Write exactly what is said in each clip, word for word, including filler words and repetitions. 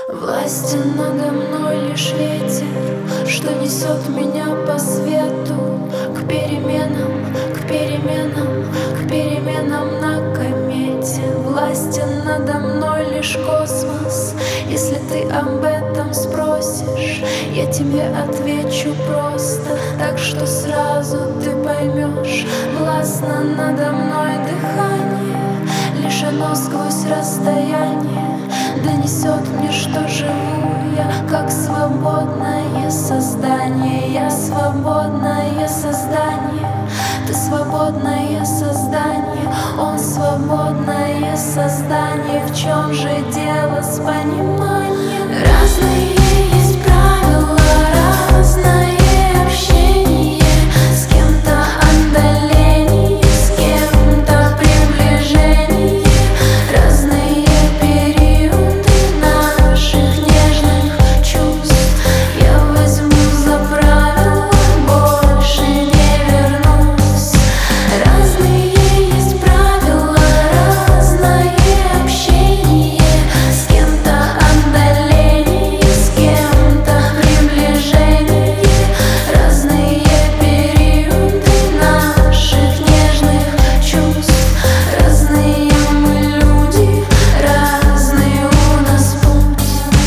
Властен надо мной лишь ветер, что несет меня по свету к переменам, к переменам, к переменам на комете. Властен надо мной лишь космос. Если ты об этом спросишь, я тебе отвечу просто, так что сразу ты поймешь. Властно надо мной дыхание, лишь оно сквозь расстояние донесет мне, что живу я как свободное создание. Я свободное создание, ты свободное создание, он свободное создание. В чем же дело с пониманием? Разные есть правила, разное общение, с кем-то отдаление, с кем-то приближение, разные периоды наших нежных чувств. Я возьму за правило, больше не вернусь. Разные есть правила, разное общение, с кем-то отдаление, с кем-то приближение, разные периоды наших нежных чувств. Разные мы люди, разный у нас путь.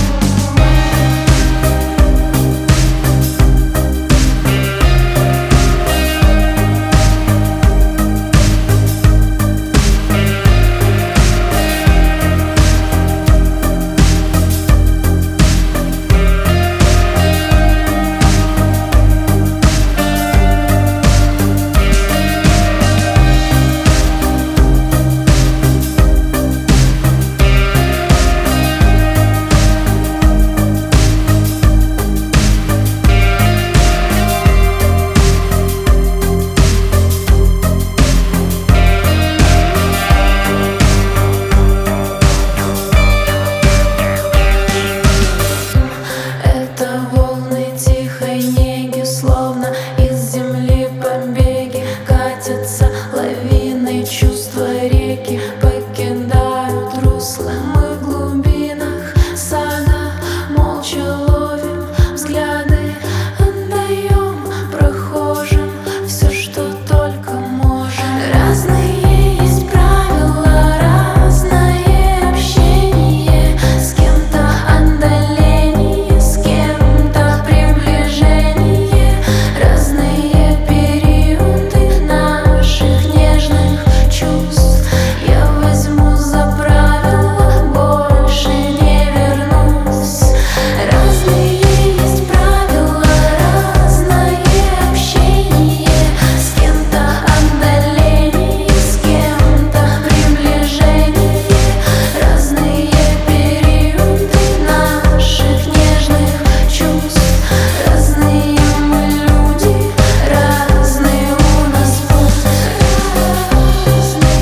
Это волны тихой неги, словно из земли побеги, катятся лавиной чувства реки, покидают русло. Мы в глубинах сада молча ловим взгляды, отдаем прохожим все, что только можем. Разные есть правила, разное общение, с кем-то отдаление, с кем-то приближение, разные периоды наших нежных чувств. Я возьму за правило, больше не вернусь. Разные есть правила, разное общение, с кем-то отдаление, с кем-то приближение, разные периоды наших нежных чувств. Разные мы люди, разный у нас путь. Разные,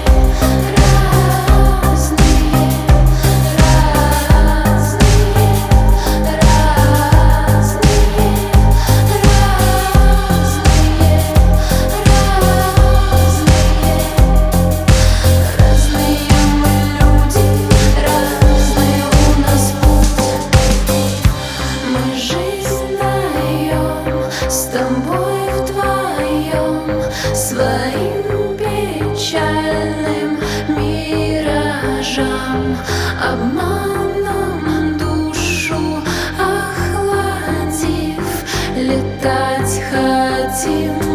мы жизнь даем с тобой вдвоем своим печальным миражам, обманом душу охладив, летать хотим.